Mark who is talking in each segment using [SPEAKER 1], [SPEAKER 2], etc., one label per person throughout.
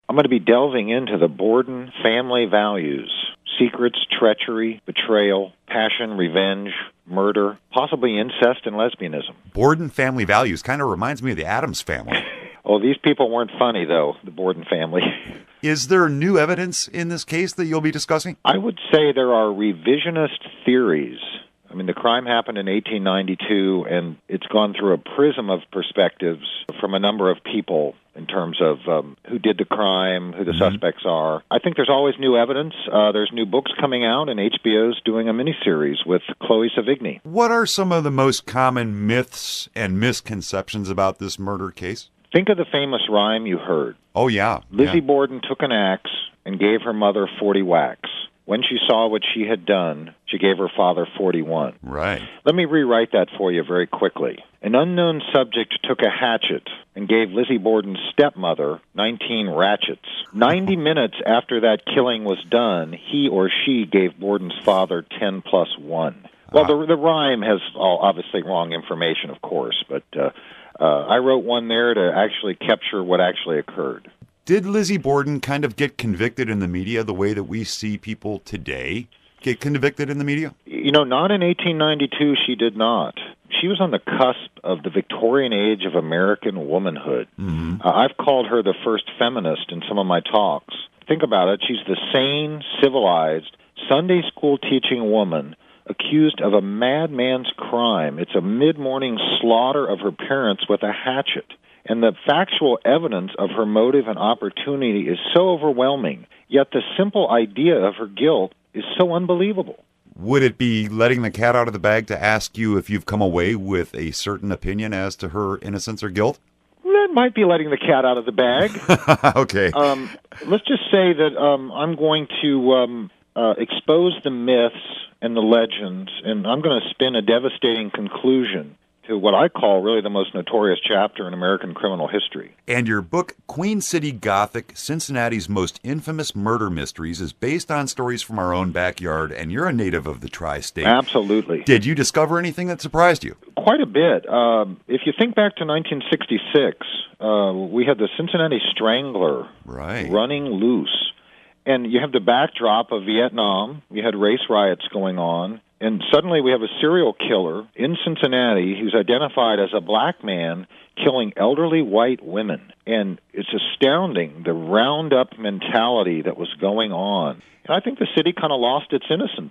[SPEAKER 1] I'm going to be delving into the Borden family values: secrets, treachery, betrayal, passion, revenge, murder, possibly incest and lesbianism.
[SPEAKER 2] Borden family values kind of reminds me of the Addams family.
[SPEAKER 1] Oh, these people weren't funny, though, the Borden family.
[SPEAKER 2] Is there new evidence in this case that you'll be discussing?
[SPEAKER 1] I would say there are revisionist theories. I mean, the crime happened in 1892, and it's gone through a prism of perspectives from a number of people in terms of who did the crime, who the suspects are. I think there's always new evidence. There's new books coming out, and HBO's doing a miniseries with Chloe Savigny.
[SPEAKER 2] What are some of the most common myths and misconceptions about this murder case?
[SPEAKER 1] Think of the famous rhyme you heard.
[SPEAKER 2] Oh, yeah.
[SPEAKER 1] Lizzie Borden took an axe and gave her mother 40 whacks. When she saw what she had done, she gave her father 41.
[SPEAKER 2] Right.
[SPEAKER 1] Let me rewrite that for you very quickly. An unknown subject took a hatchet and gave Lizzie Borden's stepmother 19 ratchets. 90 minutes after that killing was done, he or she gave Borden's father 10 plus 1. Well, the rhyme has obviously wrong information, of course, but I wrote one there to actually capture what actually occurred.
[SPEAKER 2] Did Lizzie Borden kind of get convicted in the media the way that we see people today get convicted in the media?
[SPEAKER 1] You know, not in 1892, she did not. She was on the cusp of the Victorian age of American womanhood. I've called her the first feminist in some of my talks. Think about it. She's the sane, civilized, Sunday school teaching woman accused of a madman's crime. It's a mid-morning slaughter of her parents with a hatchet. And the factual evidence of her motive and opportunity is so overwhelming, yet the simple idea of her guilt is so unbelievable.
[SPEAKER 2] Would it be letting the cat out of the bag to ask you if you've come away with a certain opinion as to her innocence or guilt?
[SPEAKER 1] That might be letting the cat out of the bag.
[SPEAKER 2] Okay.
[SPEAKER 1] Let's just say that I'm going to expose the myths and the legends, and I'm going to spin a devastating conclusion to what I call really the most notorious chapter in American criminal history.
[SPEAKER 2] And your book, Queen City Gothic, Cincinnati's Most Infamous Murder Mysteries, is based on stories from our own backyard, and you're a native of the tri-state.
[SPEAKER 1] Absolutely.
[SPEAKER 2] Did you discover anything that surprised you?
[SPEAKER 1] Quite a bit. If you think back to 1966, we had the Cincinnati Strangler running loose. And you have the backdrop of Vietnam. You had race riots going on. And suddenly we have a serial killer in Cincinnati who's identified as a black man killing elderly white women. And it's astounding, the roundup mentality that was going on. And I think the city kind of lost its innocence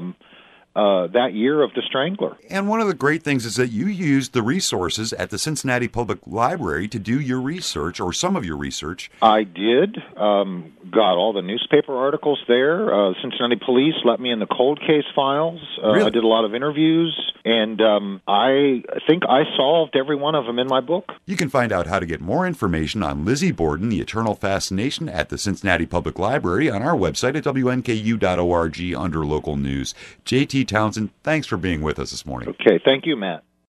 [SPEAKER 1] that year of the Strangler.
[SPEAKER 2] And one of the great things is that you used the resources at the Cincinnati Public Library to do your research, or some of your research.
[SPEAKER 1] I did. Got all the newspaper articles there. Cincinnati Police let me in the cold case files.
[SPEAKER 2] Really?
[SPEAKER 1] I did a lot of interviews, and I think I solved every one of them in my book.
[SPEAKER 2] You can find out how to get more information on Lizzie Borden, The Eternal Fascination, at the Cincinnati Public Library on our website at WNKU.org under local news. J.T. Townsend, thanks for being with us this morning.
[SPEAKER 1] Okay, thank you, Matt.